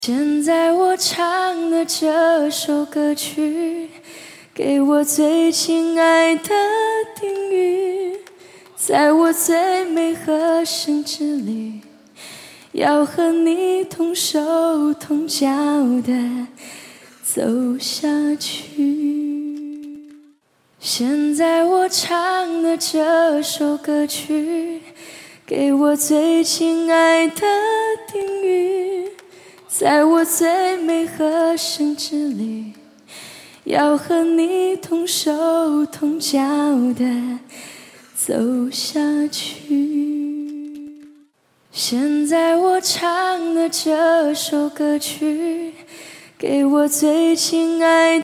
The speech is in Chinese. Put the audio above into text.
现在我唱的这首歌曲，给我最亲爱的定语，在我最美和声之里，要和你同手同脚的走下去。现在我唱的这首歌曲，给我最亲爱的定语，在我最美和声之里，要和你同手同脚的走下去。现在我唱的这首歌曲，给我最亲爱的